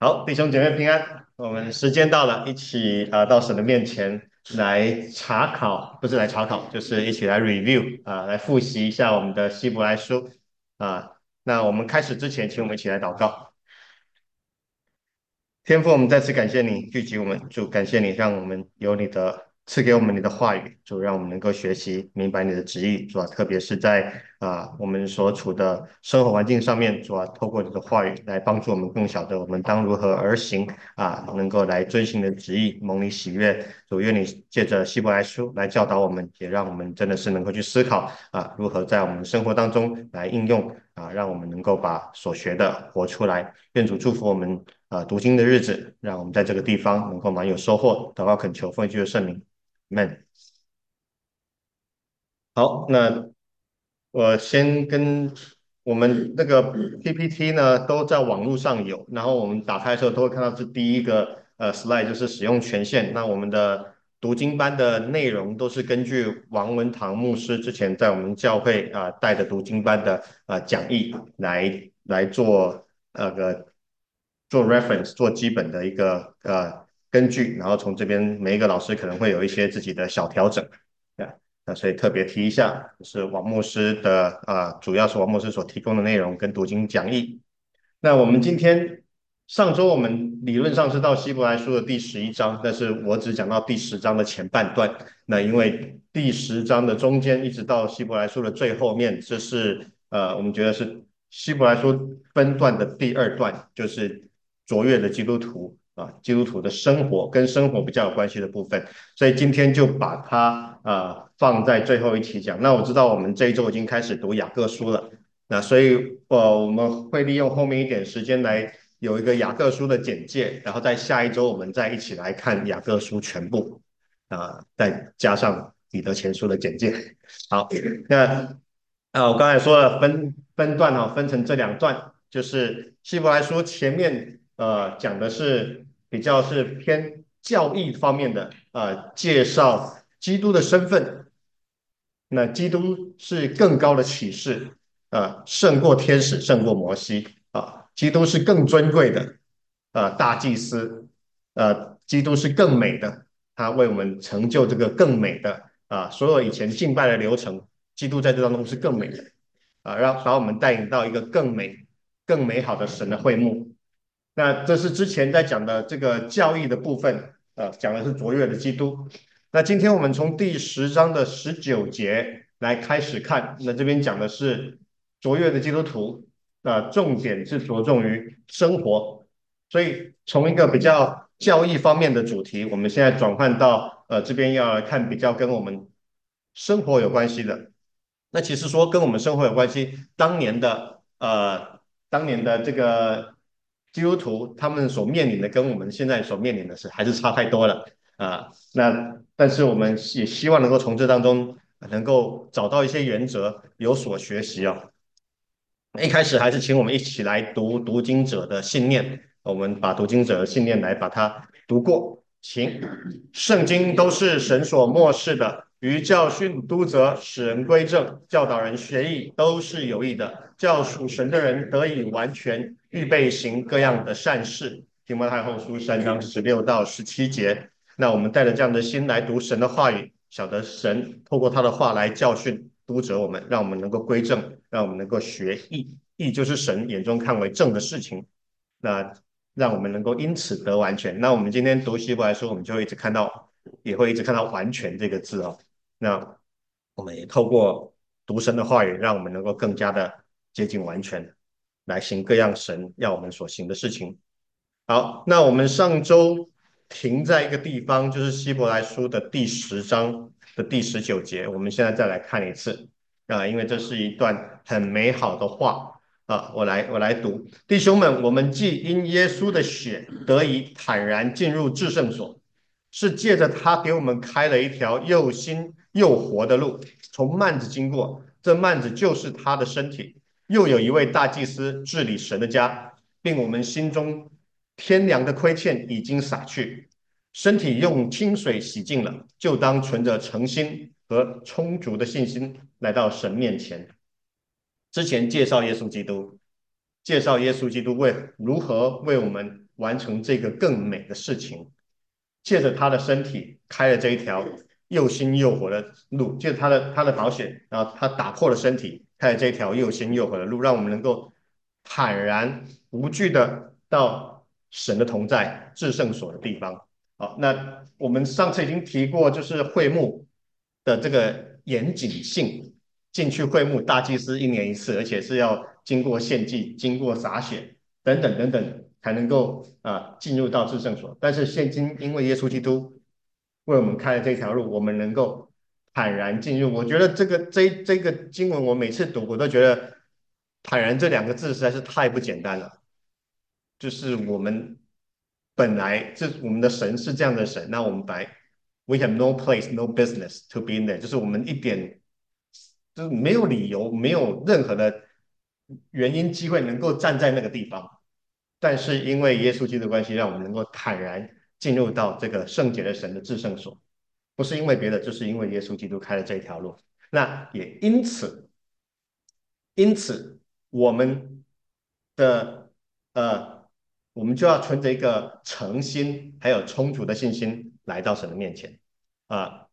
好，弟兄姐妹平安。我们时间到了，一起到神的面前来查考，不是来查考，就是一起来 review 来复习一下我们的希伯来书啊。那我们开始之前，请我们一起来祷告。天父，我们再次感谢你聚集我们，主感谢你让我们有你的赐给我们你的话语，主让我们能够学习明白你的旨意，主啊，特别是在我们所处的生活环境上面，主啊，透过你的话语来帮助我们更晓得我们当如何而行能够来遵行你的旨意，蒙你喜悦。主愿你借着希伯来书来教导我们，也让我们真的是能够去思考如何在我们生活当中来应用让我们能够把所学的活出来。愿主祝福我们读经的日子，让我们在这个地方能够蛮有收获。祷告恳求奉基督的圣名，Amen。好，那我先跟我们那个 PPT 呢，都在网络上有，然后我们打开的时候都会看到这第一个slide 就是使用权限。那我们的读经班的内容都是根据王文堂牧师之前在我们教会带的读经班的讲义来做做 reference 做基本的一个根据，然后从这边每一个老师可能会有一些自己的小调整。那所以特别提一下，是王牧师的主要是王牧师所提供的内容跟读经讲义。那我们今天上周我们理论上是到希伯来书的第11章，但是我只讲到第10章的前半段。那因为第10章的中间一直到希伯来书的最后面，这是我们觉得是希伯来书分段的第2段，就是卓越的基督徒基督徒的生活跟生活比较有关系的部分。所以今天就把它放在最后一期讲。那我知道我们这一周已经开始读雅各书了，那所以我们会利用后面一点时间来有一个雅各书的简介，然后在下一周我们再一起来看雅各书全部再加上彼得前书的简介。好，那我刚才说了分段分成这2段，就是希伯来书前面讲的是比较是偏教义方面的介绍基督的身份，那基督是更高的启示胜过天使，胜过摩西基督是更尊贵的大祭司基督是更美的，他为我们成就这个更美的所有以前敬拜的流程，基督在这当中是更美的把我们带领到一个更美、更美好的神的会幕。那这是之前在讲的这个教义的部分，讲的是卓越的基督。那今天我们从第10章的19节来开始看，那这边讲的是卓越的基督徒，重点是着重于生活，所以从一个比较教义方面的主题，我们现在转换到这边要来看比较跟我们生活有关系的。那其实说跟我们生活有关系，当年的这个基督徒，他们所面临的跟我们现在所面临的是还是差太多了那但是我们也希望能够从这当中能够找到一些原则，有所学习一开始还是请我们一起来读读经者的信念，我们把读经者的信念来把它读过。请，圣经都是神所默示的，于教训、督责、使人归正、教导人学艺，都是有益的，叫属神的人得以完全，预备行各样的善事。提摩太后书3章16到17节。那我们带着这样的心来读神的话语，晓得神透过他的话来教训、督责我们，让我们能够归正，让我们能够学义。义就是神眼中看为正的事情。那让我们能够因此得完全。那我们今天读希伯来书，我们就会一直看到，也会一直看到"完全"这个字那我们也透过读神的话语，让我们能够更加的接近完全，来行各样神要我们所行的事情。好，那我们上周停在一个地方，就是希伯来书的第10章的第19节，我们现在再来看一次因为这是一段很美好的话我来读，弟兄们，我们既因耶稣的血得以坦然进入至圣所，是借着他给我们开了一条又新又活的路，从幔子经过，这幔子就是他的身体。又有一位大祭司治理神的家，并我们心中天良的亏欠已经洒去，身体用清水洗净了，就当存着诚心和充足的信心来到神面前。之前介绍耶稣基督，介绍耶稣基督如何为我们完成这个更美的事情，借着他的身体开了这一条又新又活的路，借着他的宝血，然后他打破了身体，开了这条又新又活的路，让我们能够坦然无惧的到神的同在至圣所的地方。好，那我们上次已经提过，就是会幕的这个严谨性。进去会幕，大祭司1年1次，而且是要经过献祭、经过洒血等等等等，才能够进入到至圣所。但是现今因为耶稣基督为我们开了这条路，我们能够坦然进入。我觉得这个经文，我每次读我都觉得"坦然"这2个字实在是太不简单了。就是我们本来我们的神是这样的神，那我们本来 we have no place no business to be in there，就是我们一点就是没有理由，没有任何的原因机会能够站在那个地方，但是因为耶稣基督的关系，让我们能够坦然进入到这个圣洁的神的至圣所，不是因为别的，就是因为耶稣基督开了这一条路。那也因此，我们的我们就要存着一个诚心，还有充足的信心来到神的面前啊、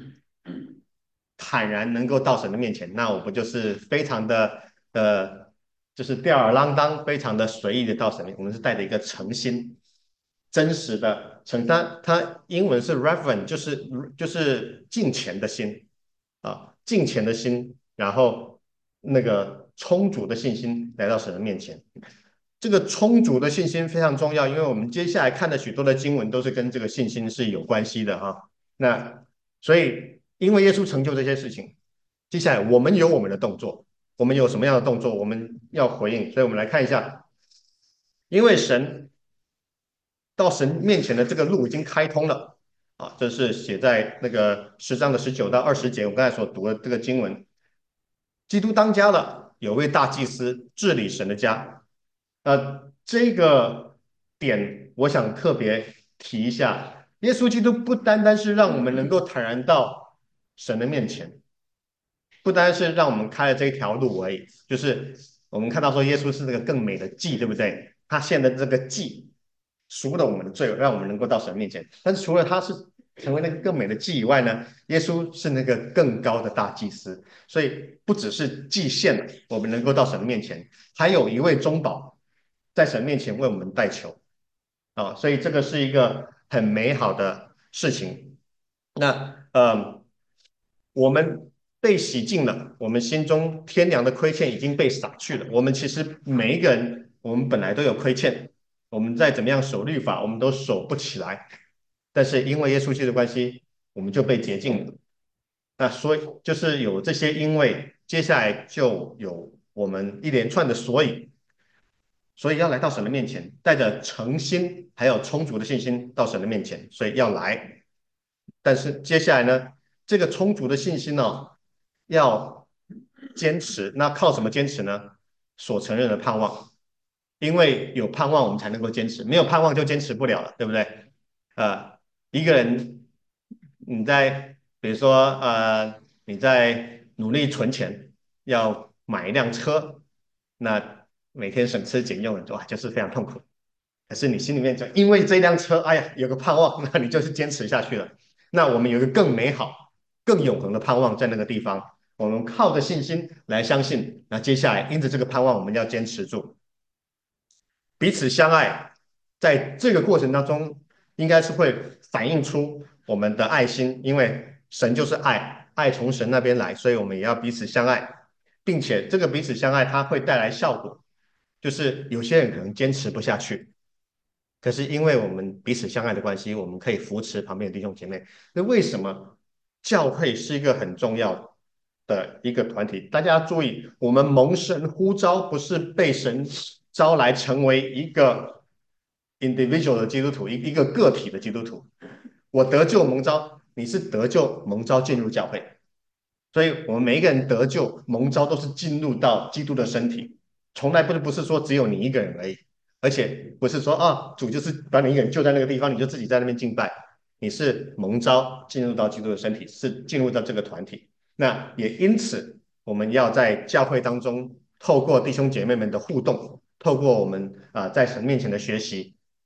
坦然能够到神的面前，那我不就是非常的就是吊儿郎当，非常的随意的到神面前，我们是带着一个诚心、真实的诚，它英文是 reverent，就是敬虔的心敬虔的心，然后那个充足的信心来到神的面前。这个充足的信心非常重要，因为我们接下来看的许多的经文都是跟这个信心是有关系的那所以，因为耶稣成就这些事情，接下来我们有我们的动作，我们有什么样的动作，我们要回应。所以我们来看一下，因为到神面前的这个路已经开通了这是写在那个10章的19到20节，我刚才所读的这个经文。基督当家了，有位大祭司治理神的家。这个点我想特别提一下，耶稣基督不单单是让我们能够坦然到神的面前，不单是让我们开了这一条路而已，就是我们看到说耶稣是那个更美的祭，对不对？他献的这个祭赎了我们的罪，让我们能够到神面前。但是除了他是成为那个更美的祭以外呢，耶稣是那个更高的大祭司，所以不只是祭献了我们能够到神的面前，还有一位中保在神面前为我们代求所以这个是一个很美好的事情。那我们被洗净了，我们心中天良的亏欠已经被洒去了。我们其实每一个人，我们本来都有亏欠，我们再怎么样守律法，我们都守不起来。但是因为耶稣基督的关系，我们就被洁净了。那所以就是有这些因为，接下来就有我们一连串的所以要来到神的面前，带着诚心还有充足的信心到神的面前，所以要来。但是接下来呢，这个充足的信心呢，要坚持。那靠什么坚持呢？所承认的盼望，因为有盼望，我们才能够坚持，没有盼望就坚持不了了，对不对？一个人比如说你在努力存钱，要买一辆车，那每天省吃俭用，哇，就是非常痛苦。可是你心里面就因为这辆车，哎呀，有个盼望，那你就是坚持下去了。那我们有一个更美好、更永恒的盼望在那个地方，我们靠着信心来相信。那接下来因着这个盼望，我们要坚持住，彼此相爱，在这个过程当中，应该是会反映出我们的爱心，因为神就是爱，爱从神那边来，所以我们也要彼此相爱，并且这个彼此相爱，它会带来效果，就是有些人可能坚持不下去，可是因为我们彼此相爱的关系，我们可以扶持旁边的弟兄姐妹。那为什么教会是一个很重要的一个团体？大家要注意，我们蒙神呼召，不是被神招来成为一个 individual 的基督徒，一个个体的基督徒。我得救蒙召，你是得救蒙召进入教会，所以我们每一个人得救蒙召都是进入到基督的身体，从来不是说只有你一个人而已。而且不是说主就是把你一个人就在那个地方，你就自己在那边敬拜，你是蒙召进入到基督的身体，是进入到这个团体。那也因此，我们要在教会当中，透过弟兄姐妹们的互动，透过我们在神面前的学习，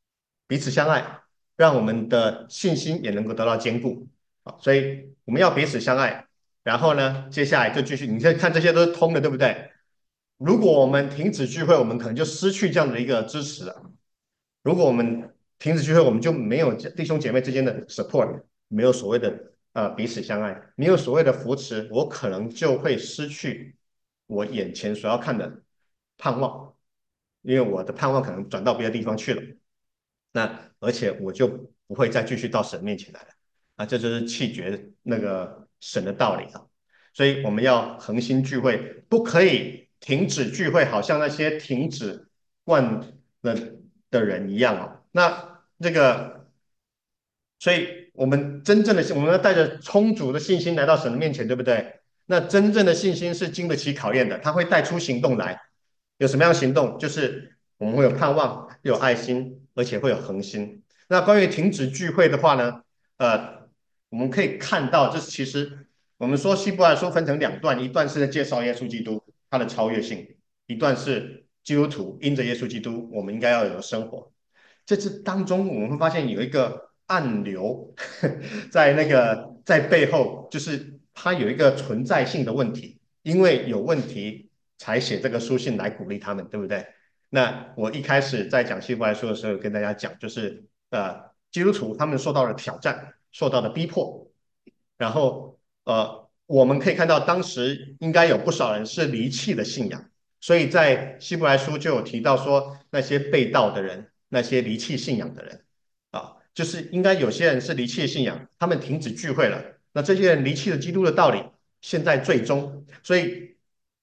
彼此相爱，让我们的信心也能够得到坚固啊。所以我们要彼此相爱，然后呢，接下来就继续，你看这些都是通的，对不对？如果我们停止聚会，我们可能就失去这样的一个支持了。如果我们停止聚会，我们就没有弟兄姐妹之间的 support，没有所谓的彼此相爱，没有所谓的扶持，我可能就会失去我眼前所要看的盼望，因为我的盼望可能转到别的地方去了。那而且我就不会再继续到神面前来了啊，这就是弃绝那个神的道理啊。所以我们要恒心聚会，不可以停止聚会，好像那些停止惯了的人一样哦。那这个，所以我们真正的我们要带着充足的信心来到神的面前，对不对？那真正的信心是经得起考验的，它会带出行动来。有什么样的行动？就是我们会有盼望，又有爱心，而且会有恒心。那关于停止聚会的话呢，我们可以看到，这其实我们说希伯来书分成两段，一段是在介绍耶稣基督他的超越性，一段是基督徒因着耶稣基督我们应该要有的生活。这当中我们会发现有一个暗流在在背后，就是它有一个存在性的问题，因为有问题才写这个书信来鼓励他们，对不对？那我一开始在讲希伯来书的时候，跟大家讲，就是基督徒他们受到了挑战，受到了逼迫，然后我们可以看到当时应该有不少人是离弃的信仰，所以在希伯来书就有提到说，那些被盗的人，那些离弃信仰的人啊，就是应该有些人是离弃信仰，他们停止聚会了，那这些人离弃了基督的道理，现在最终，所以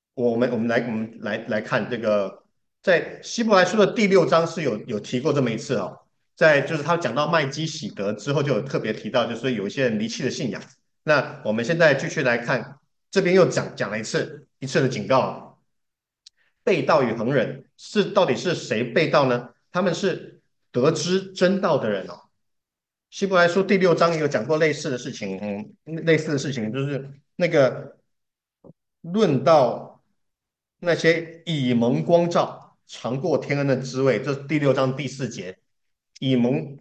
我们来看这个，在希伯来书的第6章是有提过这么一次哦，在就是他讲到麦基喜德之后，就有特别提到，就是有一些人离弃了信仰。那我们现在继续来看，这边又讲了一次的警告，背道与横人到底是谁背道呢？他们是得知真道的人哦。希伯来书第6章也有讲过类似的事情，类似的事情就是那个论到那些以蒙光照、尝过天恩的滋味，这是第6章第4节，以蒙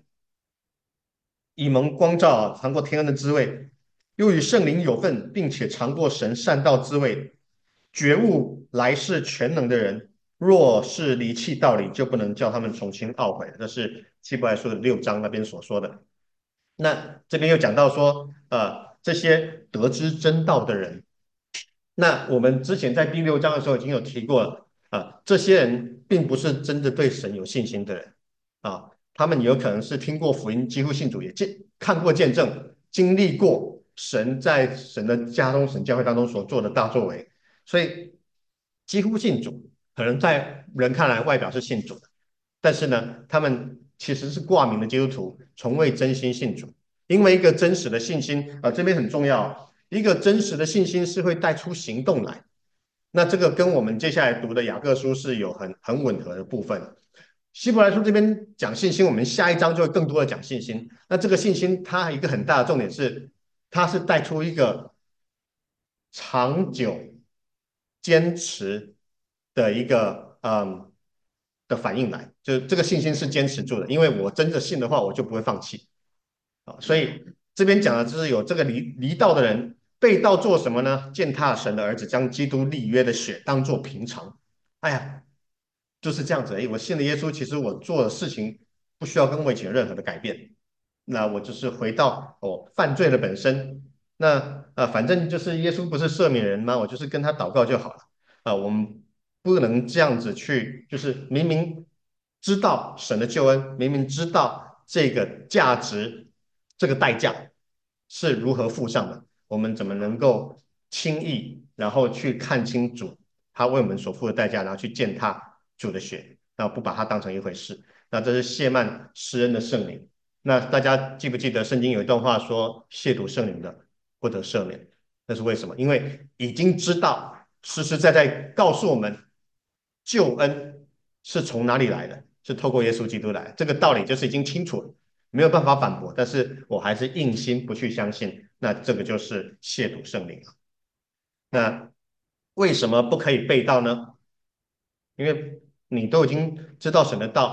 光照啊，尝过天恩的滋味，又与圣灵有份，并且尝过神善道滋味，觉悟来世全能的人，若是离弃道理，就不能叫他们重新懊悔。这是希伯来书的6章那边所说的。那这边又讲到说，这些得知真道的人，那我们之前在第6章的时候已经有提过了，这些人并不是真的对神有信心的人啊，他们有可能是听过福音，几乎信主，也看过见证，经历过神在神的家中、神教会当中所做的大作为，所以几乎信主，可能在人看来外表是信主的，但是呢，他们其实是挂名的基督徒，从未真心信主。因为一个真实的信心这边很重要，一个真实的信心是会带出行动来。那这个跟我们接下来读的雅各书是有很吻合的部分。希伯来书这边讲信心，我们下一章就会更多的讲信心。那这个信心，它一个很大的重点是，它是带出一个长久坚持的一个的反应来，就是这个信心是坚持住的，因为我真的信的话，我就不会放弃啊。所以这边讲的就是有这个离道的人被盗做什么呢？践踏神的儿子，将基督立约的血当作平常。哎呀，就是这样子。哎，我信了耶稣，其实我做的事情不需要跟我以前有任何的改变。那我就是回到犯罪的本身。那反正就是耶稣不是赦免人吗？我就是跟他祷告就好了。我们不能这样子去，就是明明知道神的救恩，明明知道这个价值、这个代价是如何付上的，我们怎么能够轻易然后去看清主他为我们所付的代价，然后去践踏主的血，然后不把它当成一回事？那这是谢曼施恩的圣灵。那大家记不记得圣经有一段话说，亵渎圣灵的不得赦免？那是为什么？因为已经知道实实在在告诉我们，救恩是从哪里来的，是透过耶稣基督来的，这个道理就是已经清楚了，没有办法反驳。但是我还是硬心不去相信，那这个就是亵渎圣灵了。那为什么不可以背道呢？因为你都已经知道神的道，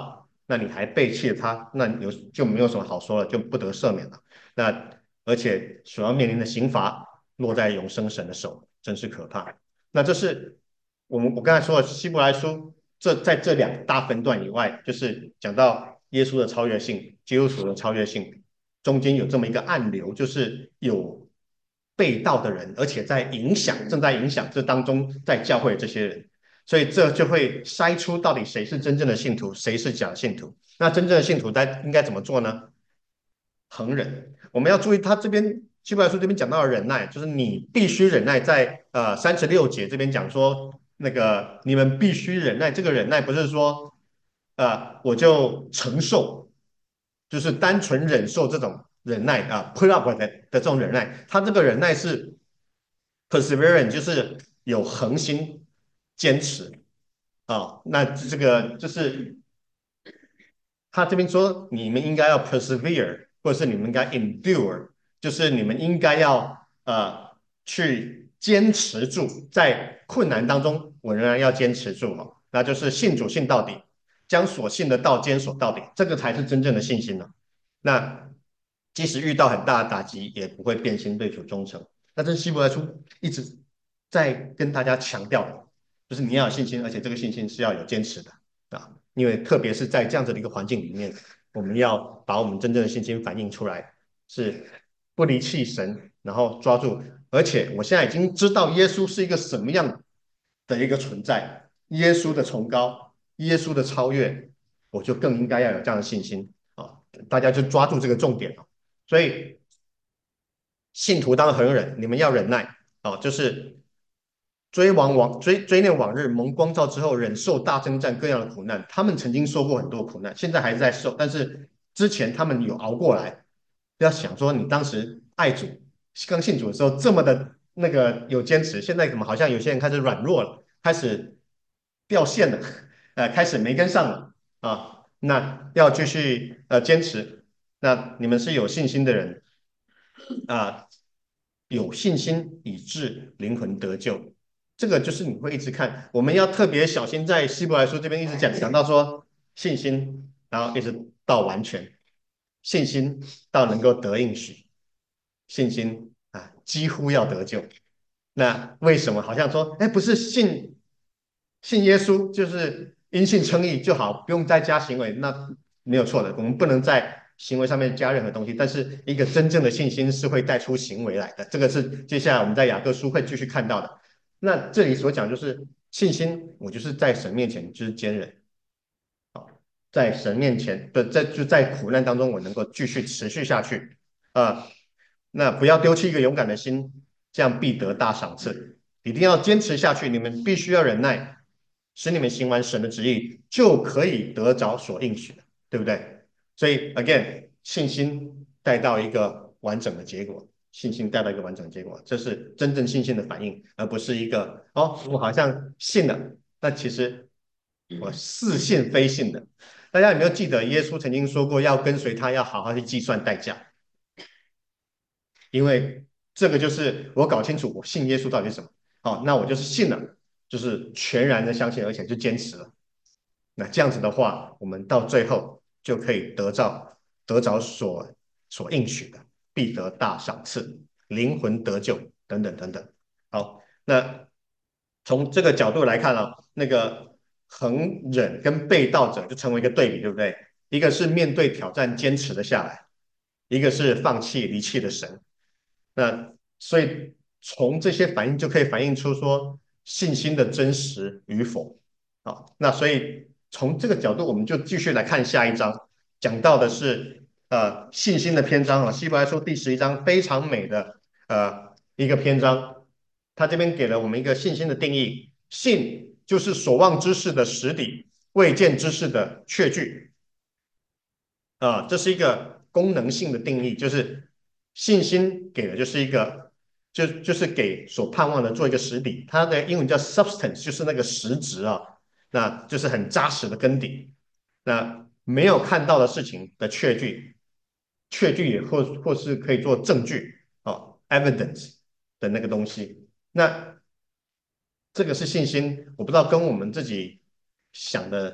那你还背弃了他，那就没有什么好说了，就不得赦免了。那而且所要面临的刑罚落在永生神的手，真是可怕。那这是我刚才说的希伯来书，在这两大分段以外，就是讲到耶稣的超越性、基督徒的超越性，中间有这么一个暗流，就是有被盗的人，而且正在影响这当中在教会这些人，所以这就会筛出到底谁是真正的信徒，谁是假信徒。那真正的信徒应该怎么做呢？恒忍，我们要注意，他这边希伯来书这边讲到的忍耐，就是你必须忍耐在，36节这边讲说，那个你们必须忍耐，这个忍耐不是说我就承受，就是单纯忍受这种忍耐put up 的这种忍耐，他这个忍耐是 perseverance，就是有恒心坚持那这个就是他这边说你们应该要 persevere，或者是你们应该 endure，就是你们应该要去坚持住，在困难当中，我仍然要坚持住那就是信主信到底，将所信的道坚守到底，这个才是真正的信心那即使遇到很大的打击，也不会变心对主忠诚。那这是希伯来书一直在跟大家强调的，就是你要有信心，而且这个信心是要有坚持的因为特别是在这样子的一个环境里面，我们要把我们真正的信心反映出来，是不离弃神，然后抓住。而且我现在已经知道耶稣是一个什么样的一个存在，耶稣的崇高，耶稣的超越，我就更应该要有这样的信心大家就抓住这个重点所以信徒当恒忍，你们要忍耐就是追念往日蒙光照之后，忍受大征战各样的苦难。他们曾经受过很多苦难，现在还是在受，但是之前他们有熬过来。不要想说你当时爱主、刚信主的时候这么的那个有坚持，现在怎么好像有些人开始软弱了，开始掉线了，开始没跟上了那要继续坚持。那你们是有信心的人啊，有信心以致灵魂得救。这个就是你会一直看，我们要特别小心，在希伯来书这边一直讲到说信心，然后一直到完全，信心到能够得应许，信心几乎要得救。那为什么好像说，哎，不是信耶稣就是因信称义就好，不用再加行为？那没有错的，我们不能在行为上面加任何东西。但是一个真正的信心是会带出行为来的，这个是接下来我们在雅各书会继续看到的。那这里所讲就是信心，我就是在神面前就是坚忍在神面前的在苦难当中，我能够继续持续下去啊。那不要丢弃一个勇敢的心，这样必得大赏赐。一定要坚持下去，你们必须要忍耐，使你们行完神的旨意，就可以得着所应许的，对不对？所以 again，信心带到一个完整的结果，信心带到一个完整的结果，这是真正信心的反应，而不是一个我好像信了，但其实我似信非信的。大家有没有记得耶稣曾经说过，要跟随他，要好好去计算代价？因为这个就是我搞清楚我信耶稣到底是什么。那我就是信了，就是全然的相信，而且就坚持了。那这样子的话，我们到最后就可以得着所应许的，必得大赏赐，灵魂得救等等等等。好，那从这个角度来看那个恒忍跟被盗者就成为一个对比，对不对？一个是面对挑战坚持了下来，一个是放弃离弃的神。那所以从这些反应就可以反映出说信心的真实与否那所以从这个角度，我们就继续来看下一章，讲到的是信心的篇章希伯来书第11章非常美的一个篇章，他这边给了我们一个信心的定义，信就是所望之事的实底，未见之事的确据这是一个功能性的定义，就是信心给的就是一个，就是给所盼望的做一个实底，它的英文叫 substance，就是那个实质那就是很扎实的根底。那没有看到的事情的确据，确据也或是可以做证据evidence 的那个东西。那这个是信心，我不知道跟我们自己想的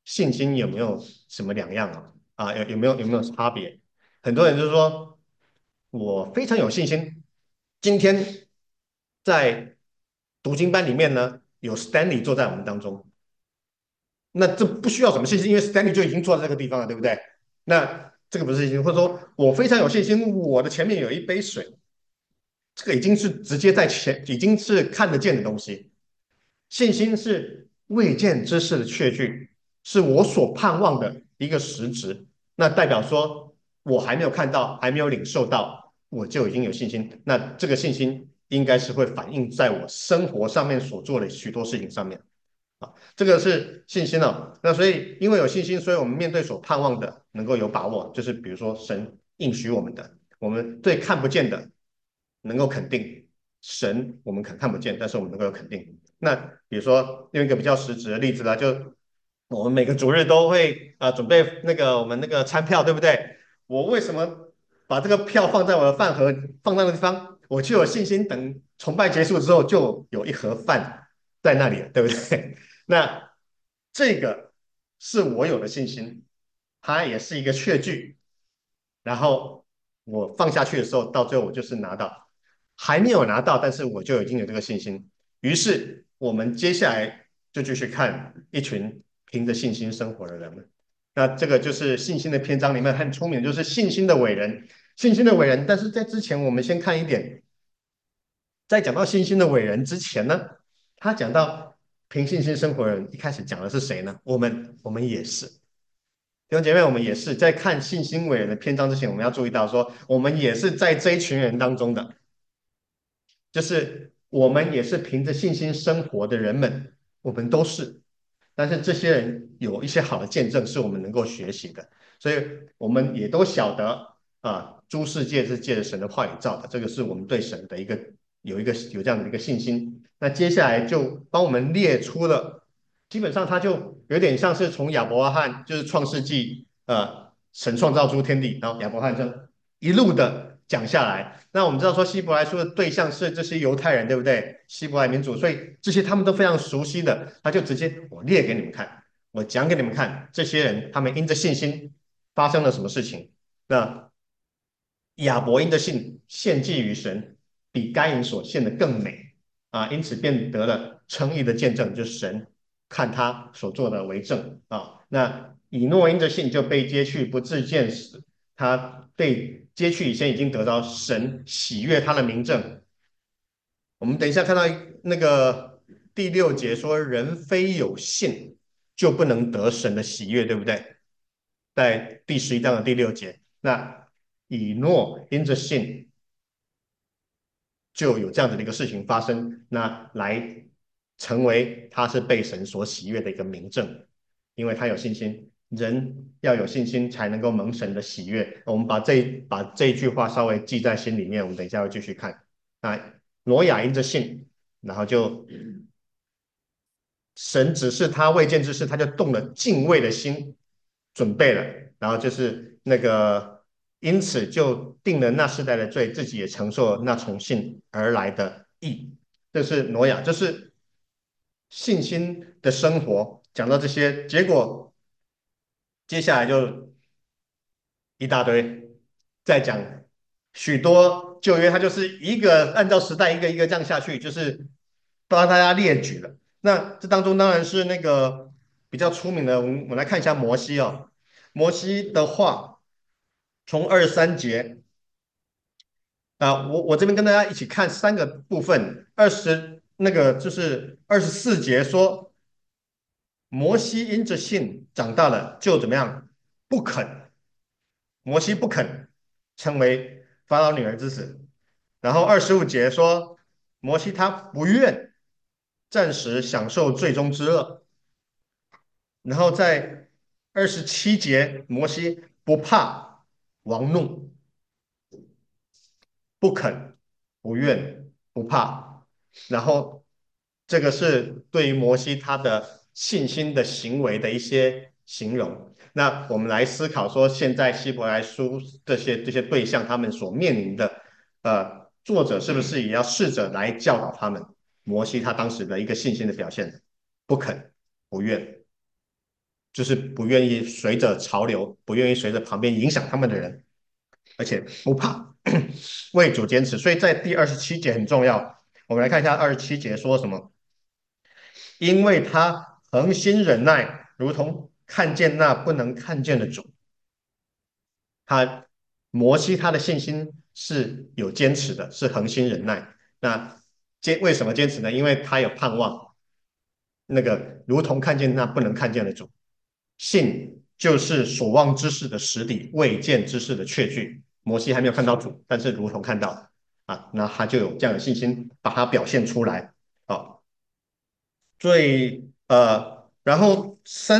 信心有没有什么两样啊？啊，有没有差别？很多人就说我非常有信心，今天在读经班里面呢，有 Stanley 坐在我们当中，那这不需要什么信心，因为 Stanley 就已经坐在这个地方了，对不对？那这个不是信心，或者说我非常有信心，我的前面有一杯水，这个已经是直接在前，已经是看得见的东西。信心是未见之事的确据，是我所盼望的一个实质。那代表说我还没有看到，还没有领受到，我就已经有信心。那这个信心应该是会反映在我生活上面所做的许多事情上面。啊，这个是信心哦。那所以因为有信心，所以我们面对所盼望的能够有把握，就是比如说神应许我们的，我们对看不见的能够肯定，神我们可能看不见，但是我们能够有肯定。那比如说用一个比较实质的例子啦，就我们每个主日都会准备那个我们那个餐票，对不对？我为什么把这个票放在我的饭盒放在那个地方？我就有信心，等崇拜结束之后，就有一盒饭在那里了，对不对？那这个是我有的信心，它也是一个确据。然后我放下去的时候，到最后我就是拿到，还没有拿到，但是我就已经有这个信心。于是我们接下来就继续看一群凭着信心生活的人们。那这个就是信心的篇章里面很出名，就是信心的伟人，信心的伟人。但是在之前，我们先看一点，在讲到信心的伟人之前呢，他讲到凭信心生活的人，一开始讲的是谁呢？我们也是弟兄姐妹，我们也是在看信心伟人的篇章之前，我们要注意到说，我们也是在这一群人当中的，就是我们也是凭着信心生活的人们，我们都是。但是这些人有一些好的见证是我们能够学习的，所以我们也都晓得诸世界是借着神的话语造的，这个是我们对神的有这样的一个信心。那接下来就帮我们列出了，基本上它就有点像是从亚伯拉罕就是创世纪神创造出天地，然后亚伯拉罕这一路的讲下来。那我们知道说希伯来书的对象是这些犹太人，对不对？希伯来民族，所以这些他们都非常熟悉的，他就直接我列给你们看，我讲给你们看，这些人他们因着信心发生了什么事情。那亚伯因的信献祭于神，比该隐所献的更美因此便得了称义的见证，就是神看他所做的为证那以诺因的信就被接去，不至见死。他被接去以前已经得到神喜悦他的名证。我们等一下看到那个第6节说，人非有信就不能得神的喜悦，对不对？在第11章的第6节，那以诺因着信就有这样子的一个事情发生，那来成为他是被神所喜悦的一个明证，因为他有信心。人要有信心才能够蒙神的喜悦。我们把这一句话稍微记在心里面，我们等一下会继续看。那挪亚因着信，然后就神指示他未见之事，他就动了敬畏的心，准备了，然后就是那个，因此就定了那世代的罪，自己也承受了那从信而来的义。这是挪亚，这是信心的生活。讲到这些，结果接下来就一大堆，再讲许多旧约，它就是一个按照时代一个一个这样下去，就是帮大家列举了。那这当中当然是那个比较出名的，我们来看一下摩西哦。摩西的话，从23节我这边跟大家一起看3个部分，那个就是24节说，摩西因着信长大了，就怎么样？不肯，摩西不肯成为法老女儿之子。然后25节说，摩西他不愿暂时享受最终之乐。然后在27节，摩西不怕王怒，不肯、不愿、不怕。然后这个是对于摩西他的信心的行为的一些形容。那我们来思考说，现在希伯来书这些对象，他们所面临的，作者是不是也要试着来教导他们？摩西他当时的一个信心的表现，不肯、不愿。 就是不愿意随着潮流，不愿意随着旁边影响他们的人，而且不怕为主坚持。所以在第27节很重要，我们来看一下27节说什么。因为他恒心忍耐，如同看见那不能看见的主。他摩西他的信心是有坚持的，是恒心忍耐。那为什么坚持呢？因为他有盼望，那个如同看见那不能看见的主。信就是所望之事的实底，未见之事的确据。摩西还没有看到主，但是如同看到啊，那他就有这样的信心，把它表现出来。啊，然后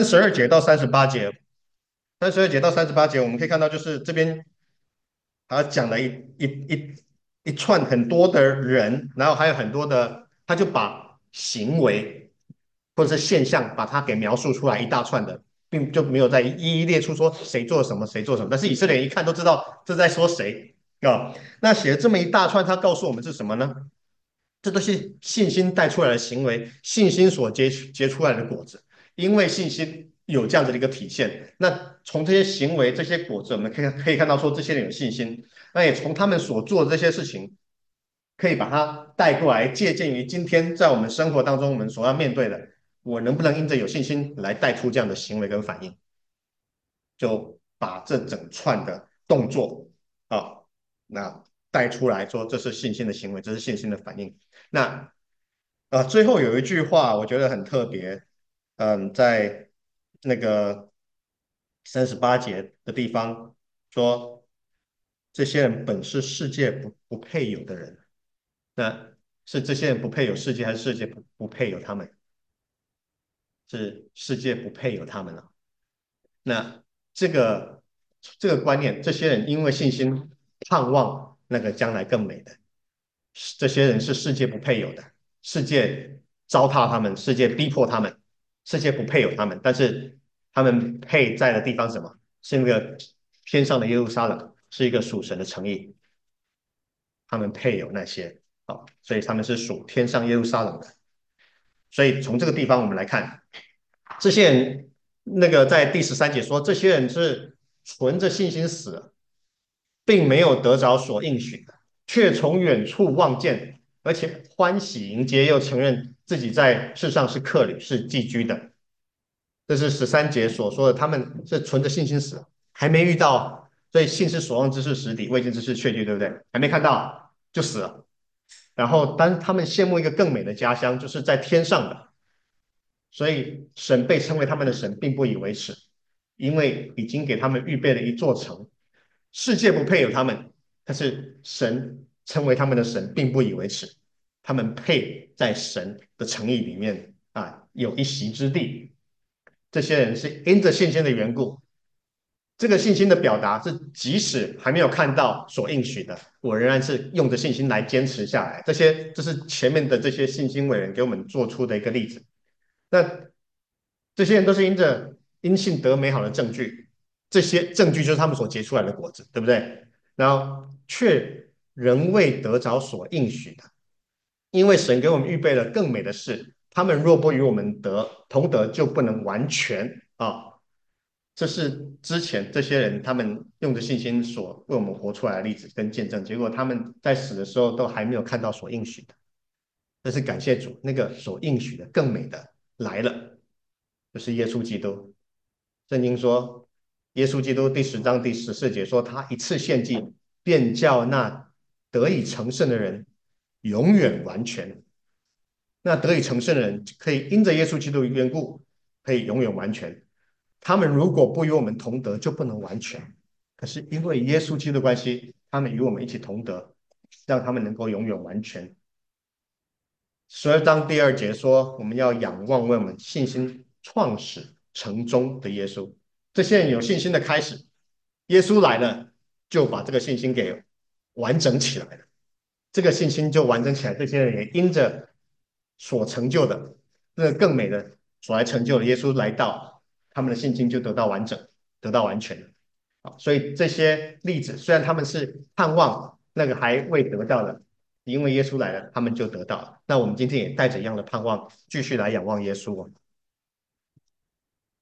32节到38节，我们可以看到，就是这边他讲了一串很多的人，然后还有很多的，他就把行为或者是现象把它给描述出来一大串的，并就没有再一一列出说谁做什么谁做什么，但是以色列人一看都知道这在说谁啊。那写了这么一大串，他告诉我们是什么呢？这都是信心带出来的行为，信心所结出来的果子。因为信心有这样子的一个体现，那从这些行为、这些果子，我们可以看到说这些人有信心。那也从他们所做的这些事情，可以把它带过来，借鉴于今天在我们生活当中我们所要面对的，我能不能因着有信心来带出这样的行为跟反应？就把这整串的动作啊，那带出来说这是信心的行为，这是信心的反应。那最后有一句话我觉得很特别，在那个38节的地方说，这些人本是世界不配有的人，那是这些人不配有世界，还是世界不配有他们？是世界不配有他们了。那这个这个观念，这些人因为信心盼望那个将来更美的，这些人是世界不配有的，世界糟蹋他们，世界逼迫他们，世界不配有他们，但是他们配在的地方是什么？是那个天上的耶路撒冷，是一个属神的诚意，他们配有那些啊，所以他们是属天上耶路撒冷的。所以从这个地方我们来看，这些人那个在第13节说，这些人是存着信心死了，并没有得着所应许的，却从远处望见，而且欢喜迎接，又承认自己在世上是客旅，是寄居的。这是13节所说的，他们是存着信心死了，还没遇到，所以信是所望之事实底，未见之事确据，对不对？还没看到就死了。然后，当他们羡慕一个更美的家乡，就是在天上的，所以神被称为他们的神，并不以为耻，因为已经给他们预备了一座城。世界不配有他们，但是神称为他们的神，并不以为耻。他们配在神的诚意里面啊，有一席之地。这些人是因着信心的缘故，这个信心的表达是，即使还没有看到所应许的，我仍然是用着信心来坚持下来。这是前面的这些信心伟人给我们做出的一个例子。那这些人都是因信得美好的证据，这些证据就是他们所结出来的果子，对不对？然后却仍未得着所应许的，因为神给我们预备了更美的事，他们若不与我们同得，就不能完全啊。这是之前这些人他们用着信心所为我们活出来的例子跟见证，结果他们在死的时候都还没有看到所应许的。但是感谢主，那个所应许的更美的来了，就是耶稣基督。圣经说，耶稣基督第10章第14节说，他一次献祭，便叫那得以成圣的人永远完全。那得以成圣的人可以因着耶稣基督的缘故，可以永远完全。他们如果不与我们同德，就不能完全。可是因为耶稣基督的关系，他们与我们一起同德，让他们能够永远完全。12章第2节说，我们要仰望为我们信心创始成终的耶稣。这些人有信心的开始，耶稣来了，就把这个信心给完整起来了。这个信心就完整起来，这些人也因着所成就的那更美的所来成就的耶稣来到，他们的信心就得到完整，得到完全了。啊，所以这些例子虽然他们是盼望那个还未得到的，因为耶稣来了，他们就得到了。那我们今天也带着一样的盼望，继续来仰望耶稣。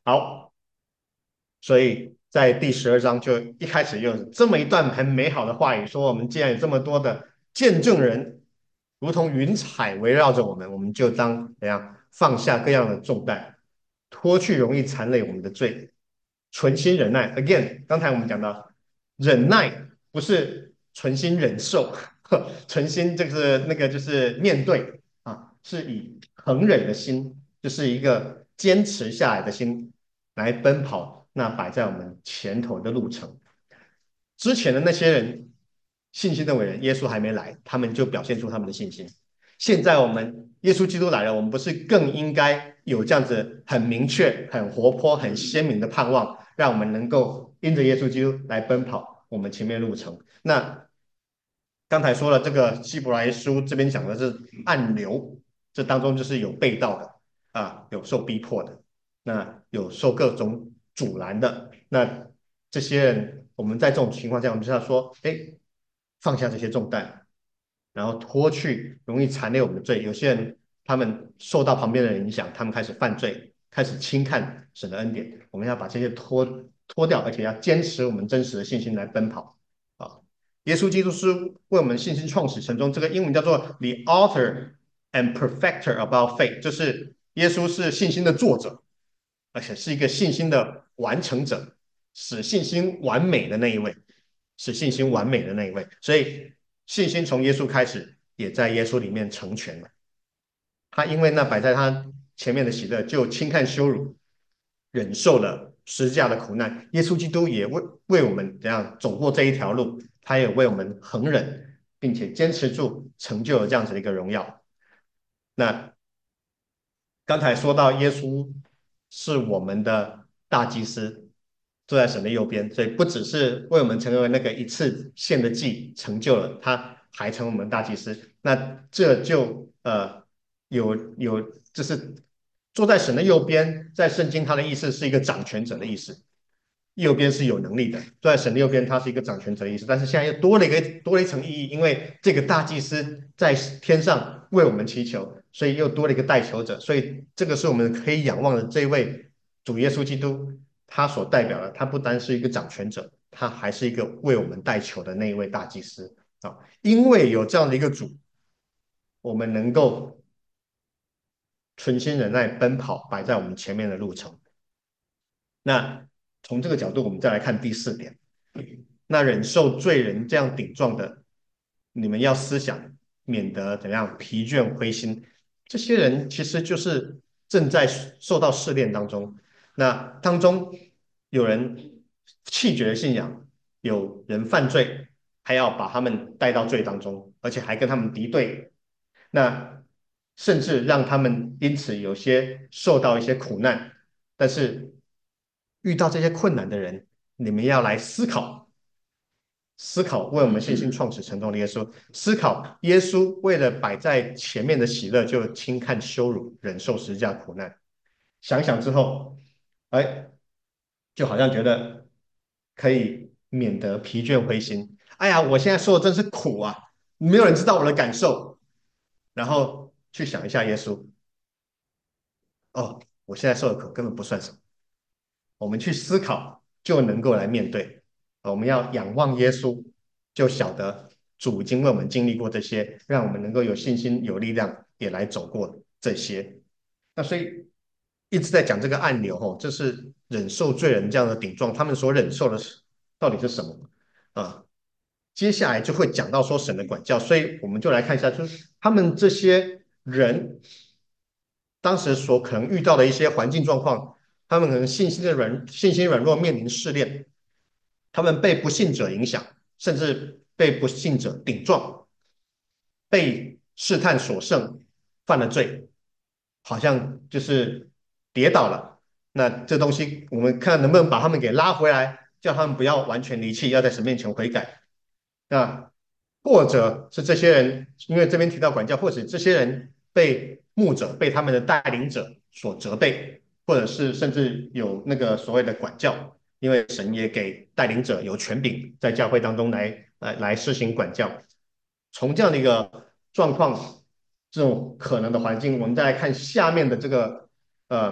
好，所以在第12章就一开始有这么一段很美好的话语，说我们既然有这么多的见证人，如同云彩围绕着我们，我们就当怎样放下各样的重担，脱去容易缠累我们的罪，存心忍耐。Again，刚才我们讲到，忍耐不是存心忍受，存心就是那个就是面对啊，是以恒忍的心，就是一个坚持下来的心来奔跑那摆在我们前头的路程。之前的那些人信心的伟人，耶稣还没来，他们就表现出他们的信心。现在我们耶稣基督来了，我们不是更应该有这样子很明确、很活泼、很鲜明的盼望，让我们能够因着耶稣基督来奔跑我们前面的路程？那刚才说了，这个希伯来书这边讲的是暗流，这当中就是有被盗的啊，有受逼迫的，那有受各种阻拦的。那这些人，我们在这种情况下，我们就要说，哎，放下这些重担，然后脱去容易缠累我们的罪。有些人他们受到旁边的人影响，他们开始犯罪，开始轻看神的恩典。我们要把这些脱掉，而且要坚持我们真实的信心来奔跑啊。耶稣基督是为我们信心创始成终，这个英文叫做 the author and perfecter of our faith，就是耶稣是信心的作者，而且是一个信心的完成者，使信心完美的那一位，使信心完美的那一位。所以信心从耶稣开始，也在耶稣里面成全了。他因为那摆在他前面的喜乐，就轻看羞辱，忍受了十字架的苦难。耶稣基督也为我们怎样走过这一条路，他也为我们恒忍，并且坚持住，成就了这样子的一个荣耀。那刚才说到耶稣是我们的大祭司，坐在神的右边，所以不只是为我们成为那个一次献的祭成就了，他还成为我们大祭司。那这就有就是坐在神的右边，在圣经它的意思是一个掌权者的意思。右边是有能力的，坐在神的右边，他是一个掌权者的意思。但是现在又多了一层意义，因为这个大祭司在天上为我们祈求，所以又多了一个代求者。所以这个是我们可以仰望的这位主耶稣基督，他所代表的，他不单是一个掌权者，他还是一个为我们代求的那一位大祭司啊。因为有这样的一个主，我们能够存心忍耐奔跑摆在我们前面的路程。那从这个角度，我们再来看第4点。那忍受罪人这样顶撞的，你们要思想，免得怎样疲倦灰心。这些人其实就是正在受到试炼当中。那当中有人弃绝了信仰，有人犯罪，还要把他们带到罪当中，而且还跟他们敌对。那甚至让他们因此有些受到一些苦难。但是遇到这些困难的人，你们要来思考，思考为我们信心创始成终的耶稣，思考耶稣为了摆在前面的喜乐，就轻看羞辱，忍受十字架苦难。想想之后，哎，就好像觉得可以免得疲倦灰心。哎呀，我现在受的真是苦啊，没有人知道我的感受。然后去想一下耶稣，哦，我现在受的苦根本不算什么。我们去思考，就能够来面对。我们要仰望耶稣，就晓得主已经为我们经历过这些，让我们能够有信心、有力量，也来走过这些。那所以一直在讲这个暗流，哦，这是忍受罪人这样的顶撞，他们所忍受的是到底是什么啊？接下来就会讲到说神的管教，所以我们就来看一下，就是他们这些人当时所可能遇到的一些环境状况，他们可能信心软弱，面临试炼，他们被不信者影响，甚至被不信者顶撞，被试探所胜，犯了罪，好像就是跌倒了。那这东西我们看能不能把他们给拉回来，叫他们不要完全离弃，要在神面前悔改。那或者是这些人，因为这边提到管教，或者这些人被牧者、被他们的带领者所责备，或者是甚至有那个所谓的管教，因为神也给带领者有权柄，在教会当中来施行管教。从这样的一个状况，这种可能的环境，我们再来看下面的这个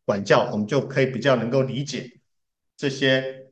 管教，我们就可以比较能够理解这些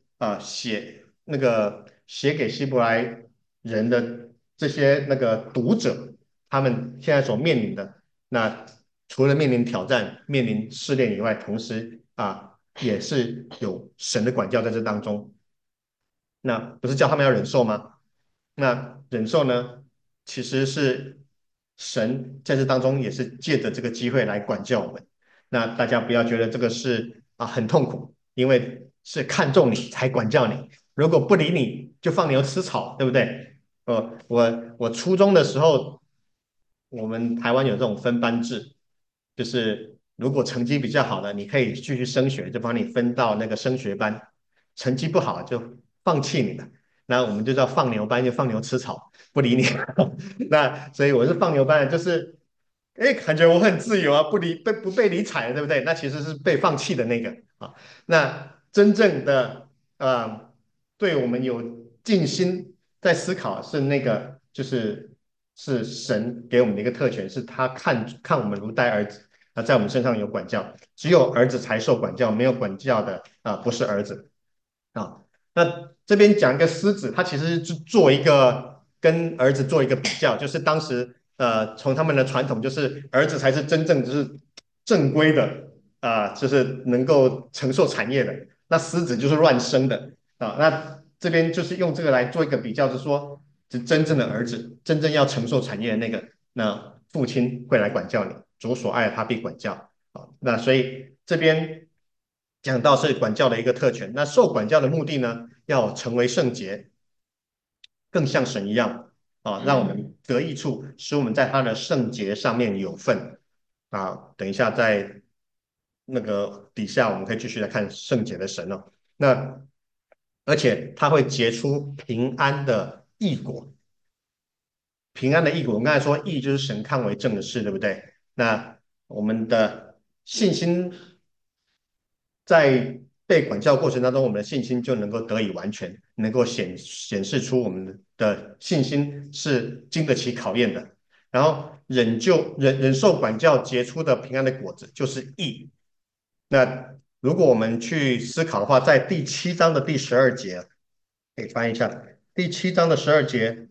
写给希伯来人的这些那个读者，他们现在所面临的。那除了面临挑战、面临试炼以外，同时也是有神的管教在这当中。那不是叫他们要忍受吗？那忍受呢，其实是神在这当中也是借着这个机会来管教我们。那大家不要觉得这个是很痛苦，因为是看重你才管教你。如果不理你，就放牛吃草，对不对？我初中的时候，我们台湾有这种分班制，就是如果成绩比较好的，你可以继续升学，就把你分到那个升学班；成绩不好就放弃你了。那我们就叫放牛班，就放牛吃草，不理你。那所以我是放牛班的，就是感觉我很自由啊，不被理睬，对不对？那其实是被放弃的那个啊。那真正的对我们有尽心在思考，是那个是神给我们的一个特权，是他看我们如待儿子在我们身上有管教，只有儿子才受管教，没有管教的不是儿子啊。那这边讲一个狮子，他其实是做一个跟儿子做一个比较，就是当时从他们的传统，就是儿子才是真正就是正规的就是能够承受产业的，那狮子就是乱生的那这边就是用这个来做一个比较，就是说，是真正的儿子，真正要承受产业的那个，那父亲会来管教你，主所爱他必管教那所以这边讲到是管教的一个特权，那受管教的目的呢，要成为圣洁，更像神一样让我们得益处，使我们在他的圣洁上面有份等一下在那个底下我们可以继续来看圣洁的神那而且他会结出平安的义果，平安的义果。我们刚才说义就是神看为正的事，对不对？那我们的信心在被管教过程当中，我们的信心就能够得以完全，能够显示出我们的信心是经得起考验的。然后忍受管教结出的平安的果子就是义。那如果我们去思考的话，在第七章的第十二节，可以翻译一下第七章的十二节。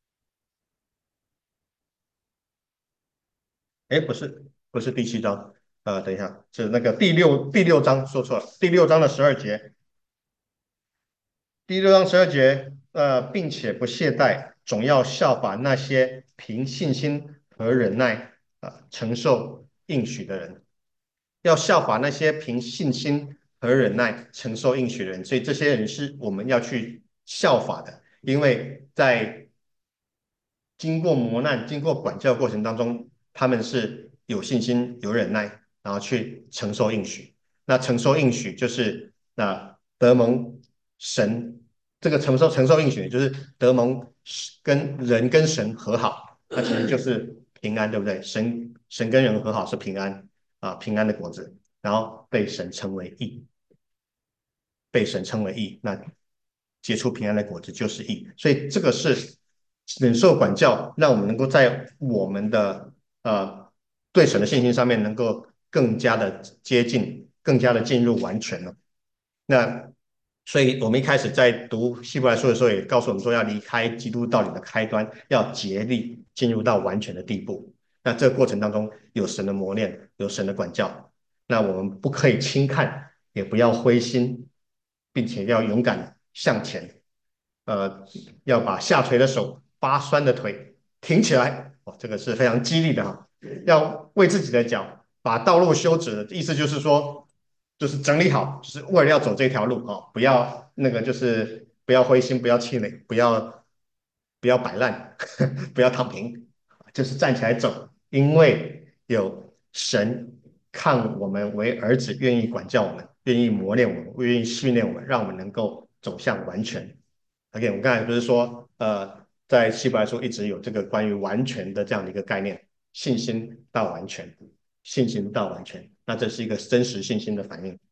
哎，不是第七章，等一下，是那个第六章，说错了，第六章的十二节，第六章十二节，并且不懈怠，总要效法那些凭信心和忍耐承受应许的人，要效法那些凭信心和忍耐承受应许的人，所以这些人是我们要去效法的，因为在经过磨难、经过管教过程当中，他们是有信心、有忍耐，然后去承受应许。那承受应许就是得蒙神这个承受应许，就是得蒙跟人跟神和好，那其实就是平安，对不对？神跟人和好是平安平安的果子，然后被神称为义，被神称为义，那结出平安的果子就是义。所以这个是忍受管教，让我们能够在我们的对神的信心上面能够更加的接近，更加的进入完全了。那所以我们一开始在读希伯来书的时候，也告诉我们说，要离开基督道理的开端，要竭力进入到完全的地步。那这个过程当中有神的磨练，有神的管教，那我们不可以轻看，也不要灰心，并且要勇敢向前。呃，要把下垂的手、发酸的腿挺起来。这个是非常激励的要为自己的脚把道路修直的意思就是说，就是整理好，就是为了要走这条路不要那个就是不要灰心，不要气馁，不要摆烂，不要躺平，就是站起来走，因为有神看我们为儿子，愿意管教我们，愿意磨练我们，愿意训练我们，让我们能够走向完全。OK，我们刚才不是说，在希伯来书一直有这个关于完全的这样的一个概念，信心到完全，信心到完全，那这是一个真实信心的反应。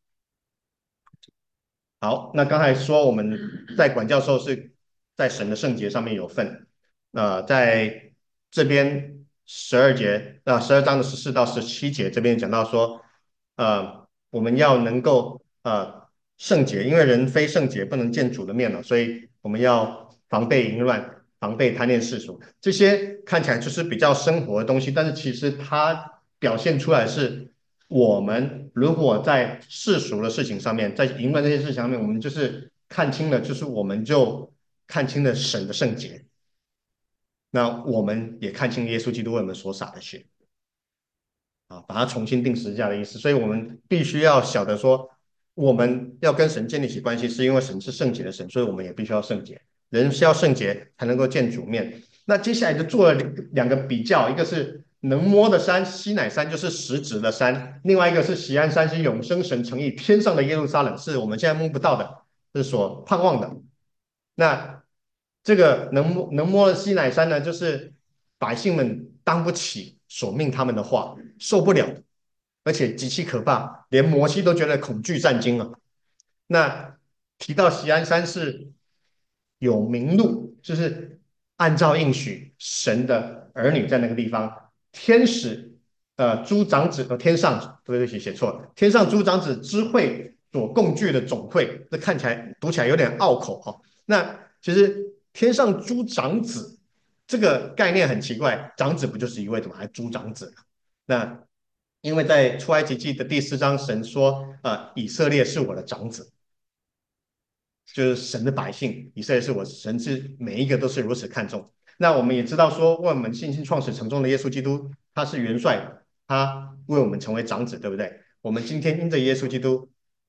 好，那刚才说我们在管教授是在神的圣洁上面有份，在这边12节，12章的14到17节这边讲到说， 我们要能够圣洁，因为人非圣洁不能见主的面了，所以我们要防备淫乱，防备贪恋世俗。这些看起来就是比较生活的东西，但是其实它表现出来是我们如果在世俗的事情上面，在淫乱这些事情上面，我们就是看清了，就是我们就看清了神的圣洁。那我们也看清耶稣基督为我们所洒的血啊，把它重新定十字架的意思。所以我们必须要晓得说，我们要跟神建立起关系，是因为神是圣洁的神，所以我们也必须要圣洁。人是要圣洁才能够见主面。那接下来就做了两个比较，一个是能摸的山，西乃山就是实质的山；另外一个是锡安山，是永生神诚意天上的耶路撒冷，是我们现在摸不到的，是所盼望的。那这个能摸的西乃山呢，就是百姓们当不起所命他们的话，受不了，而且极其可怕，连摩西都觉得恐惧战惊了。那提到锡安山是有名录，就是按照应许，神的儿女在那个地方，天使诸长子天上对不起写错了，天上诸长子之会所共聚的总会，这看起来读起来有点拗口哈、哦。那其实天上诸长子这个概念很奇怪，长子不就是一位怎么还诸长子呢？那因为在出埃及记的第4章，神说以色列是我的长子，就是神的百姓，以色列是我神是每一个都是如此看重。那我们也知道说，为我们信心创始成终的耶稣基督，他是元帅，他为我们成为长子，对不对？我们今天因着耶稣基督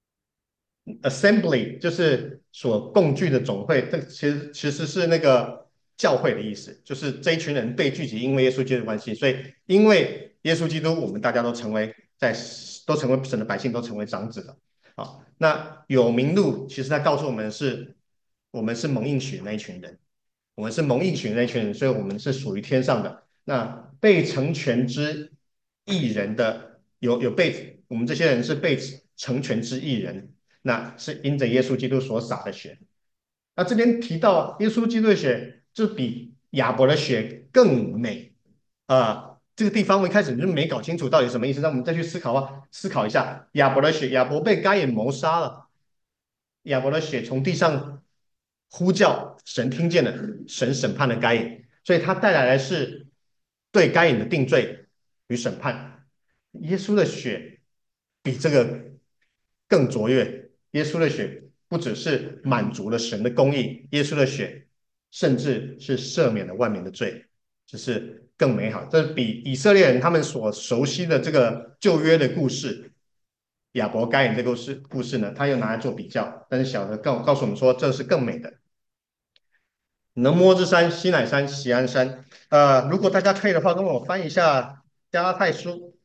，assembly 就是所共聚的总会，这其实是那个教会的意思，就是这一群人被聚集，因为耶稣基督的关系，所以因为耶稣基督，我们大家都成为神的百姓，都成为长子了。啊，那有名录，其实他告诉我们是，我们是蒙应许的那一群人，我们是蒙应许的那一群人，所以我们是属于天上的。那被成全之艺人的，我们这些人是被成全之艺人，那是因着耶稣基督所洒的血。那这边提到耶稣基督的血，就比亚伯的血更美这个地方我一开始就没搞清楚到底什么意思，让我们再去思考一下亚伯的血，亚伯被该隐谋杀了，亚伯的血从地上呼叫，神听见了，神审判了该隐，所以他带来的是对该隐的定罪与审判。耶稣的血比这个更卓越，耶稣的血不只是满足了神的公义，耶稣的血甚至是赦免了万民的罪，只是更美好。这比以色列人他们所熟悉的这个旧约的故事，亚伯该隐这个故事呢，他又拿来做比较，但是小的告诉我们说，这是更美的。能摸之山，西乃山，锡安山。如果大家可以的话，跟我翻一下加拉太书，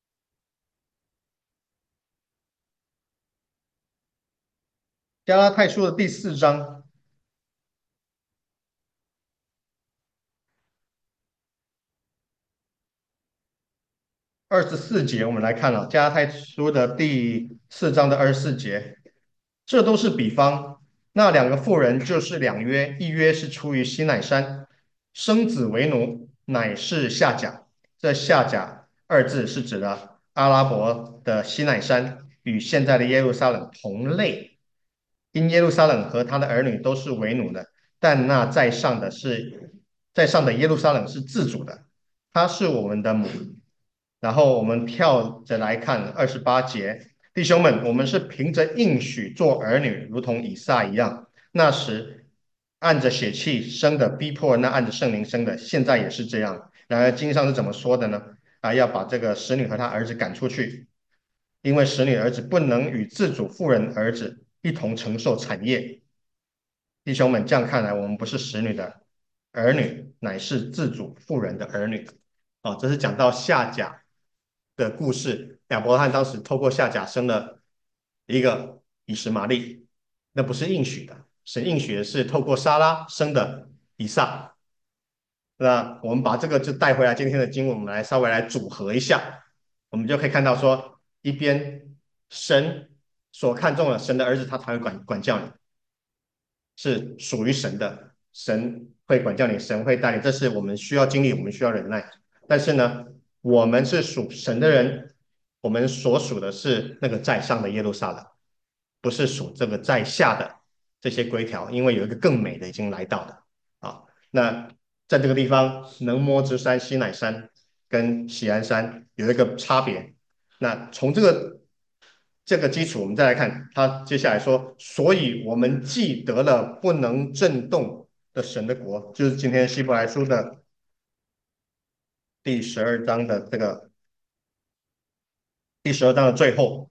加拉太书的第4章。24节，我们来看了加拉太书的第4章的24节，这都是比方。那两个妇人就是两约，一约是出于西乃山，生子为奴，乃是夏甲。这夏甲二字是指的阿拉伯的西乃山，与现在的耶路撒冷同类。因耶路撒冷和他的儿女都是为奴的，但那在上的耶路撒冷是自主的，他是我们的母。然后我们跳着来看28节，弟兄们，我们是凭着应许做儿女，如同以撒一样。那时按着血气生的逼迫那按着圣灵生的，现在也是这样。然而经上是怎么说的呢？要把这个使女和她儿子赶出去，因为使女儿子不能与自主妇人儿子一同承受产业。弟兄们，这样看来，我们不是使女的儿女，乃是自主妇人的儿女。这是讲到夏甲的故事。亚伯拉罕当时透过夏甲生了一个以实玛利，那不是应许的，神应许的是透过撒拉生的以撒。那我们把这个就带回来，今天的经文我们来稍微来组合一下，我们就可以看到说，一边神所看重的神的儿子，他才会管教你，是属于神的，神会管教你，神会带领，这是我们需要经历，我们需要忍耐。但是呢，我们是属神的人， 我们所属的是那个在上的耶路撒冷，不是属这个在下的这些规条，因为有一个更美的已经来到的啊。那在这个地方，能摸之山西乃山跟喜安山有一个差别。那从这个基础，我们再来看他接下来说，所以我们既得了不能震动的神的国，就是今天希伯来书的第12章的第12章的最后，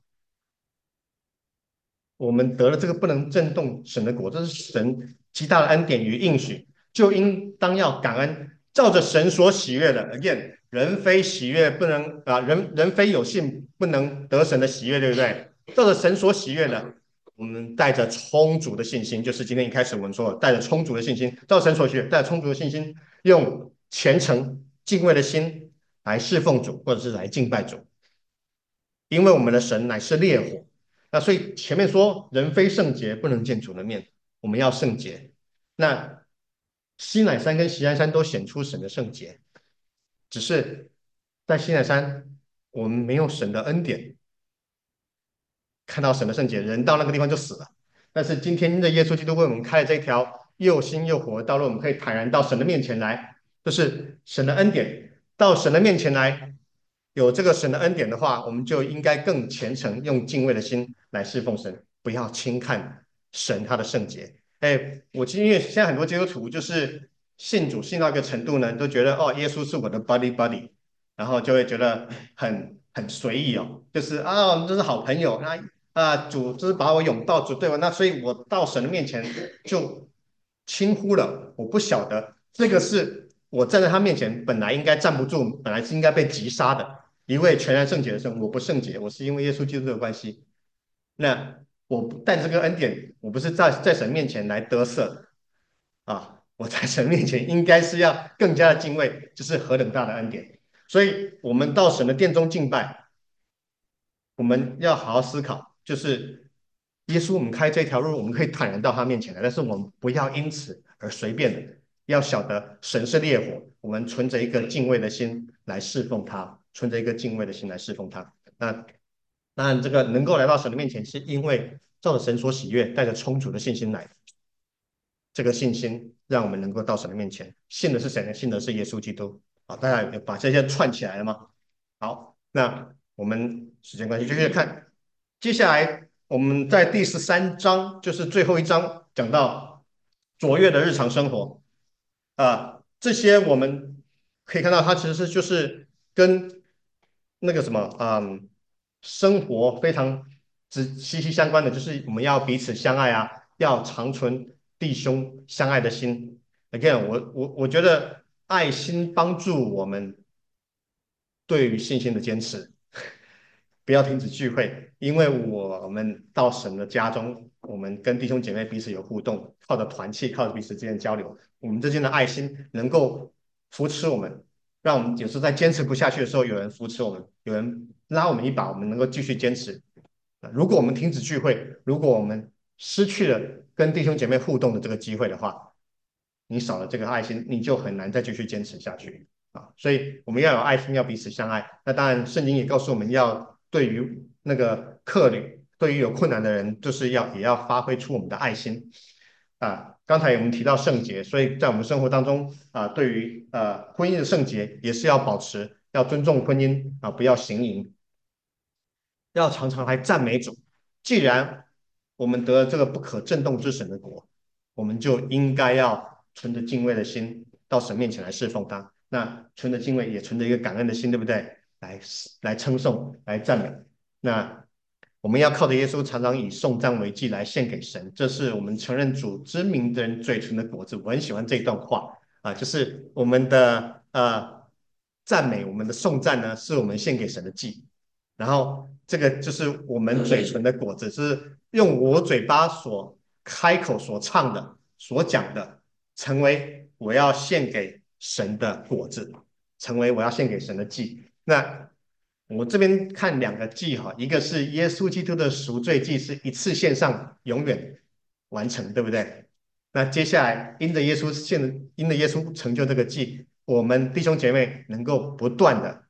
我们得了这个不能震动神的国，这是神极大的恩典与应许，就应当要感恩，照着神所喜悦的。again，人非喜悦不能人非有信不能得神的喜悦，对不对？照着神所喜悦的，我们带着充足的信心，就是今天一开始我们说的，带着充足的信心，照神所喜悦，带着充足的信心，用虔诚敬畏的心来侍奉主，或者是来敬拜主。因为我们的神乃是烈火。那所以前面说人非圣洁不能见主的面，我们要圣洁。那西乃山跟锡安山都显出神的圣洁，只是在西乃山我们没有神的恩典，看到神的圣洁，人到那个地方就死了。但是今天的耶稣基督为我们开了这条又新又活的道路，我们可以坦然到神的面前来，就是神的恩典。到神的面前来，有这个神的恩典的话，我们就应该更虔诚，用敬畏的心来侍奉神，不要轻看神他的圣洁。哎，因为现在很多基督徒就是信主信到一个程度呢，都觉得哦，耶稣是我的 buddy，然后就会觉得很随意哦，就是啊，我们这是好朋友，主就是把我拥抱，主对我，那所以我到神的面前就轻忽了，我不晓得这个是我站在他面前本来应该站不住，本来是应该被击杀的一位全然圣洁的神，我不圣洁，我是因为耶稣基督的关系，那我不带这个恩典，我不是在神面前来得瑟啊，我在神面前应该是要更加的敬畏，这是何等大的恩典，所以我们到神的殿中敬拜。我们要好好思考，就是耶稣，我们开这条路，我们可以坦然到他面前来，但是我们不要因此而随便的，要晓得神是烈火，我们存着一个敬畏的心来侍奉他，存着一个敬畏的心来侍奉他。那这个能够来到神的面前，是因为照着神所喜悦，带着充足的信心来。这个信心让我们能够到神的面前。信的是谁呢？信的是耶稣基督。好，大家有把这些串起来了吗？好，那我们时间关系就继续看。接下来我们在第13章，就是最后一章，讲到卓越的日常生活这些我们可以看到，它其实就是跟那个什么生活非常息息相关的，就是我们要彼此相爱啊，要长存弟兄相爱的心。Again，我觉得爱心帮助我们对于信心的坚持，不要停止聚会，因为我们到神的家中，我们跟弟兄姐妹彼此有互动，靠着团契，靠着彼此之间的交流，我们之间的爱心能够扶持我们，让我们有时候在坚持不下去的时候，有人扶持我们，有人拉我们一把，我们能够继续坚持。如果我们停止聚会，如果我们失去了跟弟兄姐妹互动的这个机会的话，你少了这个爱心，你就很难再继续坚持下去所以我们要有爱心，要彼此相爱。那当然，圣经也告诉我们要对于那个客旅，对于有困难的人，就是也要发挥出我们的爱心刚才我们提到圣洁，所以在我们生活当中对于婚姻的圣洁也是要保持，要尊重婚姻不要行淫。要常常来赞美主。既然我们得了这个不可震动之神的国，我们就应该要存着敬畏的心到神面前来侍奉他。那存着敬畏，也存着一个感恩的心，对不对？来称颂，来赞美。那我们要靠着耶稣，常常以颂赞为祭来献给神。这是我们承认主之名的人嘴唇的果子。我很喜欢这段话就是我们的赞美，我们的颂赞呢，是我们献给神的祭。然后这个就是我们嘴唇的果子，是用我嘴巴所开口所唱的、所讲的，成为我要献给神的果子，成为我要献给神的祭。那我这边看两个祭一个是耶稣基督的赎罪祭，是一次献上，永远完成，对不对？那接下来因着耶稣成就这个祭，我们弟兄姐妹能够不断的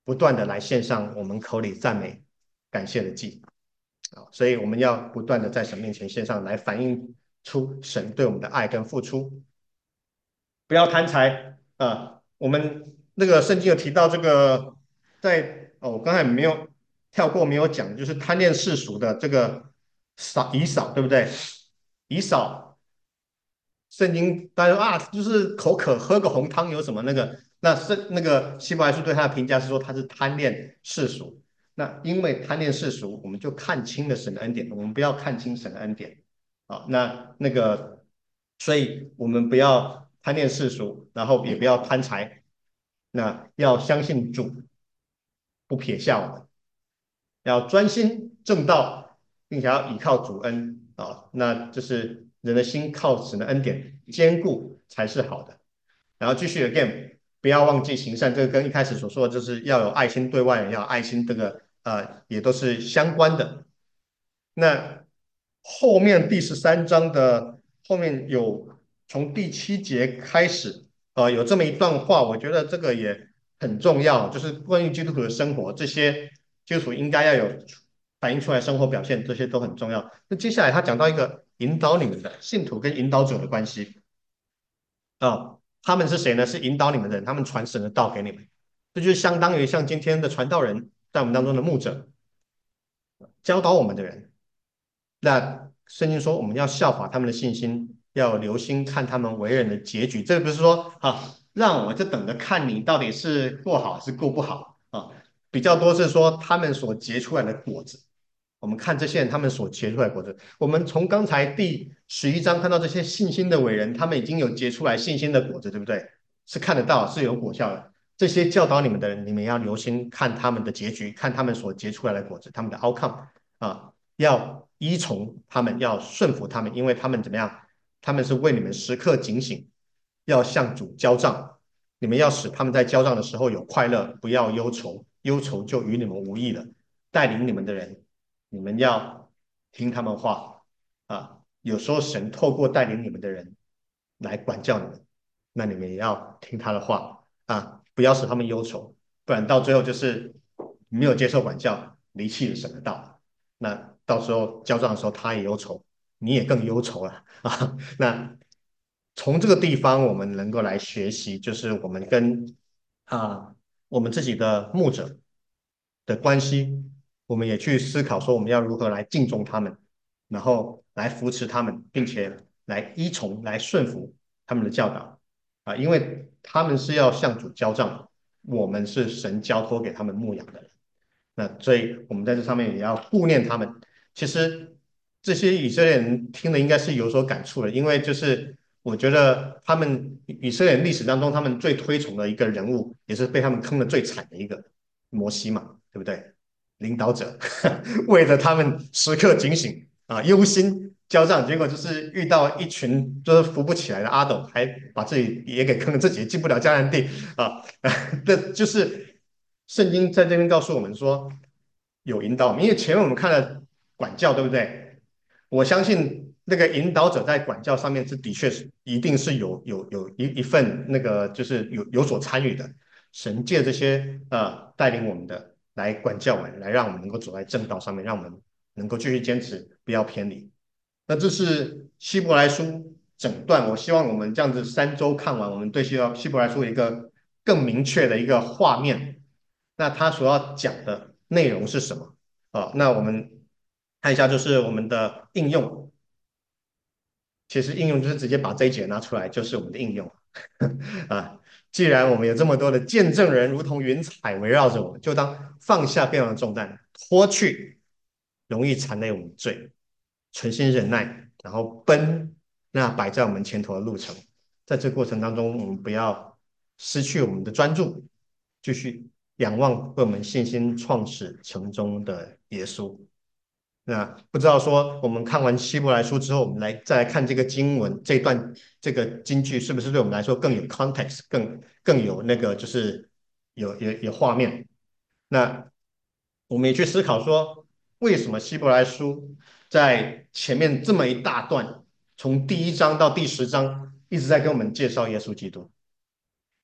不断的来献上我们口里赞美、感谢的祭啊，所以我们要不断的在神面前献上，来反映出神对我们的爱跟付出。不要贪财啊。我们那个圣经有提到这个，我刚才没有跳过没有讲，就是贪恋世俗的这个以扫，对不对？以扫圣经大家说啊，就是口渴喝个红汤有什么那个？那个希伯来书对他的评价是说他是贪恋世俗。那因为贪恋世俗，我们就看清了神的恩典，我们不要看清神的恩典。啊，那个，所以我们不要贪恋世俗，然后也不要贪财，那要相信主不撇下我们，要专心正道，并且要依靠主恩啊。那就是人的心靠神的恩典坚固才是好的。然后继续 again，不要忘记行善，这个跟一开始所说的就是要有爱心对外人，要有爱心，这个也都是相关的。那后面第13章的后面有从第7节开始，有这么一段话，我觉得这个也很重要，就是关于基督徒的生活，这些基督徒应该要有反映出来生活表现，这些都很重要。那接下来他讲到一个引导你们的信徒跟引导者的关系他们是谁呢？是引导你们的人，他们传神的道给你们，这就是相当于像今天的传道人在我们当中的牧者，教导我们的人。那圣经说我们要效法他们的信心，要留心看他们为人的结局。这个不是说让我就等着看你到底是过好还是过不好比较多是说他们所结出来的果子。我们看这些人他们所结出来的果子，我们从刚才第11章看到这些信心的伟人，他们已经有结出来信心的果子，对不对？是看得到，是有果效的。这些教导你们的人，你们要留心看他们的结局，看他们所结出来的果子，他们的 outcome 要依从他们，要顺服他们，因为他们怎么样？他们是为你们时刻警醒，要向主交账。你们要使他们在交账的时候有快乐，不要忧愁，忧愁就与你们无益了。带领你们的人，你们要听他们话有时候神透过带领你们的人来管教你们，那你们也要听他的话不要使他们忧愁，不然到最后就是没有接受管教，离弃了神的道。那到时候交账的时候，他也忧愁，你也更忧愁了那从这个地方，我们能够来学习，就是我们跟啊我们自己的牧者的关系，我们也去思考说，我们要如何来敬重他们，然后来扶持他们，并且来依从、来顺服他们的教导因为他们是要向主交账，我们是神交托给他们牧养的人。那所以我们在这上面也要顾念他们。其实这些以色列人听了应该是有所感触的，因为就是我觉得他们以色列人历史当中他们最推崇的一个人物，也是被他们坑的最惨的一个摩西嘛，对不对？领导者为了他们时刻警醒忧心交战，结果就是遇到一群就是扶不起来的阿斗，还把自己也给坑了，自己也进不了迦南地啊。这就是圣经在这边告诉我们说有引导，因为前面我们看了管教，对不对？我相信那个引导者在管教上面是的确是一定是有一份那个就是有所参与的。神借这些带领我们的来管教我们，来让我们能够走在正道上面，让我们能够继续坚持，不要偏离。那这是希伯来书整段，我希望我们这样子3周看完，我们对希伯来书有一个更明确的一个画面。那他所要讲的内容是什么那我们看一下，就是我们的应用。其实应用就是直接把这一节拿出来，就是我们的应用既然我们有这么多的见证人，如同云彩围绕着我们，就当放下各样的重担，脱去容易缠累我们的罪，存心忍耐，然后奔那摆在我们前头的路程。在这过程当中，我们不要失去我们的专注，继续仰望为我们信心创始成终的耶稣。那不知道说，我们看完希伯来书之后，我们再来看这个经文这一段这个经句，是不是对我们来说更有 context，更有那个就是有画面？那我们也去思考说，为什么希伯来书在前面这么一大段，从第1章到第10章，一直在跟我们介绍耶稣基督？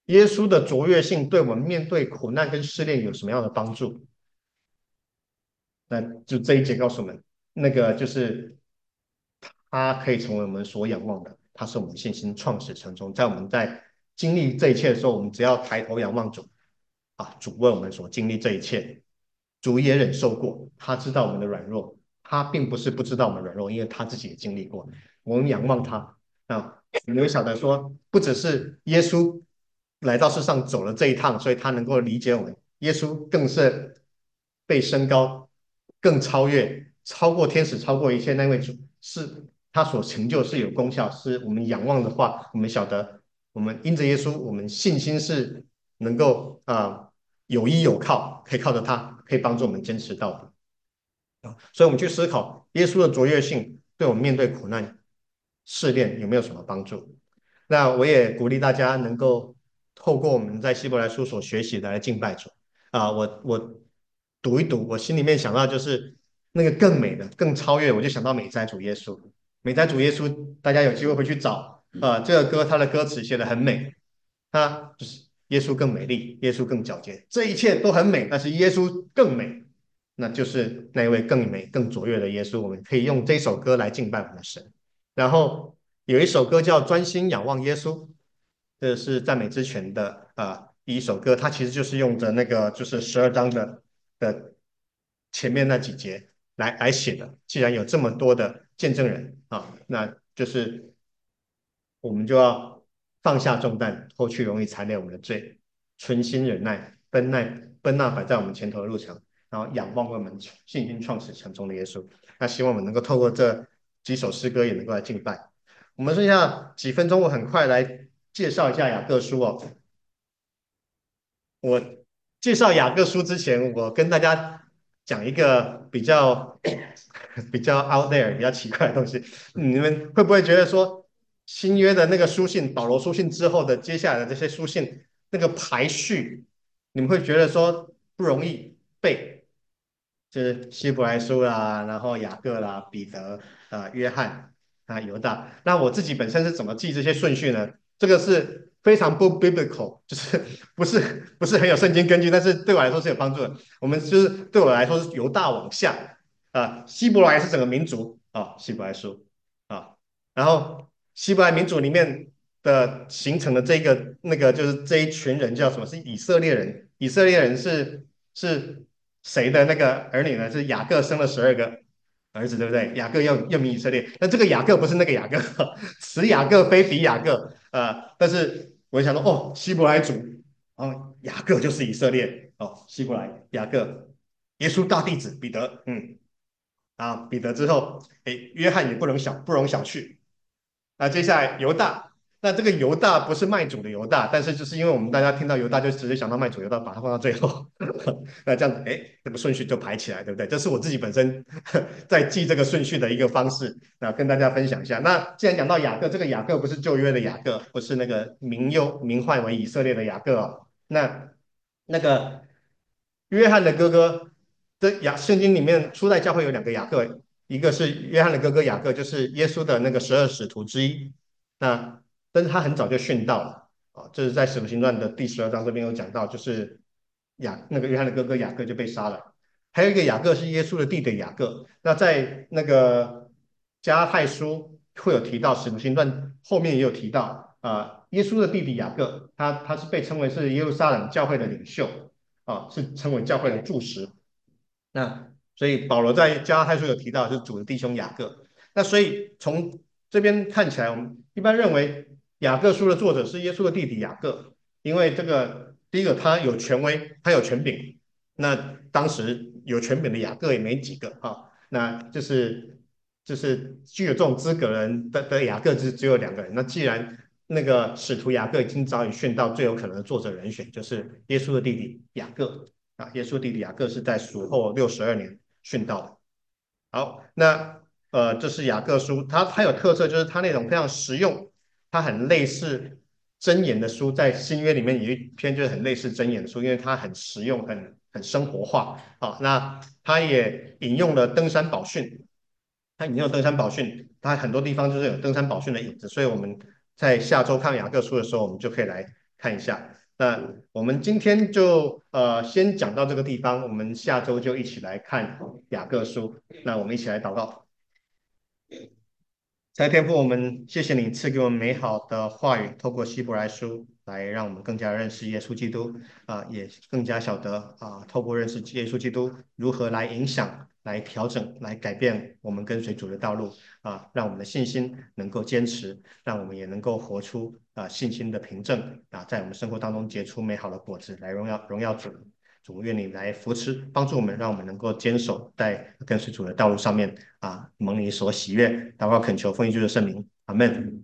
耶稣的卓越性对我们面对苦难跟试炼有什么样的帮助？那就这一节告诉我们，那个就是他可以成为我们所仰望的，他是我们信心创始成终。在我们在经历这一切的时候，我们只要抬头仰望主啊，主为我们所经历这一切，主也忍受过，他知道我们的软弱，他并不是不知道我们软弱，因为他自己也经历过。我们仰望他啊，你会晓得说，不只是耶稣来到世上走了这一趟，所以他能够理解我们。耶稣更是被升高，更超过天使，超过一切那位主，是他所成就是有功效，是我们仰望的话，我们晓得，我们因着耶稣，我们信心是能够有依有靠，可以靠着他，可以帮助我们坚持到底。所以，我们去思考耶稣的卓越性对我们面对苦难试炼有没有什么帮助？那我也鼓励大家能够透过我们在希伯来书所学习的来敬拜主我读一读，我心里面想到就是那个更美的、更超越，我就想到美哉主耶稣。美哉主耶稣，大家有机会回去找这个歌，它的歌词写的很美，它就是耶稣更美丽，耶稣更皎洁，这一切都很美，但是耶稣更美。那就是那一位更美、更卓越的耶稣。我们可以用这首歌来敬拜我们的神。然后有一首歌叫《专心仰望耶稣》，这是赞美之泉的一首歌，它其实就是用着那个就是12章的前面那几节来写的。既然有这么多的见证人那就是我们就要放下重担，脱去容易残累我们的罪，存心忍耐，奔那摆在我们前头的路程。然后仰望我们信心创始成终的耶稣。那希望我们能够透过这几首诗歌，也能够来敬拜。我们剩下几分钟，我很快来介绍一下雅各书哦。我介绍雅各书之前，我跟大家讲一个比较 out there、比较奇怪的东西。你们会不会觉得说，新约的那个书信，保罗书信之后的接下来的这些书信，那个排序，你们会觉得说不容易背？就是希伯来书啦，然后雅各啦、彼得约翰犹大。那我自己本身是怎么记这些顺序呢？这个是非常不 biblical，就是不是很有圣经根据，但是对我来说是有帮助的。我们就是对我来说是由大往下希伯来是整个民族希伯来书啊，然后希伯来民族里面的形成的这个那个就是这一群人叫什么？是以色列人。以色列人是谁的那个儿女呢？是雅各生了12个儿子，对不对？雅各又名以色列，那这个雅各不是那个雅各，此雅各非彼雅各但是我想说，希伯来族，雅各就是以色列希伯来雅各，耶稣大弟子彼得，彼得之后，约翰也不容小觑。那接下来犹大，那这个犹大不是卖主的犹大，但是就是因为我们大家听到犹大就直接想到卖主犹大，把它放到最后，那这样子，这个顺序就排起来，对不对？这是我自己本身在记这个顺序的一个方式，那跟大家分享一下。那既然讲到雅各，这个雅各不是旧约的雅各，不是那个名唤为以色列的雅各那个约翰的哥哥，圣经里面初代教会有2个雅各，一个是约翰的哥哥雅各，就是耶稣的那个12使徒之一。那但是他很早就殉道了这是在《使徒行传》的第12章这边有讲到，就是那个约翰的哥哥雅各就被杀了。还有一个雅各是耶稣的弟弟雅各。那在那个加拉太书会有提到，《使徒行传》后面也有提到耶稣的弟弟雅各，他是被称为是耶路撒冷教会的领袖是称为教会的柱石。那所以保罗在加拉太书有提到，就是主的弟兄雅各。那所以从这边看起来，我们一般认为雅各书的作者是耶稣的弟弟雅各，因为这个第一个他有权威，他有权柄。那当时有权柄的雅各也没几个那就是具有这种资格的雅各只有2个人。那既然那个使徒雅各已经早已殉道，最有可能的作者人选就是耶稣的弟弟雅各耶稣弟弟雅各是在蜀后62年殉道的。好，那这是雅各书，它有特色，就是它内容非常实用，它很类似箴言的书，在新约里面有一篇就是很类似箴言的书，因为它很实用，很生活化那它也引用了登山宝训，它很多地方就是有登山宝训的影子，所以我们在下周看雅各书的时候，我们就可以来看一下。那我们今天就先讲到这个地方，我们下周就一起来看雅各书。那我们一起来祷告。在天父，我们谢谢你赐给我们美好的话语，透过希伯来书来让我们更加认识耶稣基督也更加晓得透过认识耶稣基督如何来影响、来调整、来改变我们跟随主的道路让我们的信心能够坚持，让我们也能够活出信心的凭证在我们生活当中结出美好的果子，来荣耀主。主愿你来扶持，帮助我们，让我们能够坚守在跟随主的道路上面蒙你所喜悦。祷告恳求奉耶稣的圣名，阿门。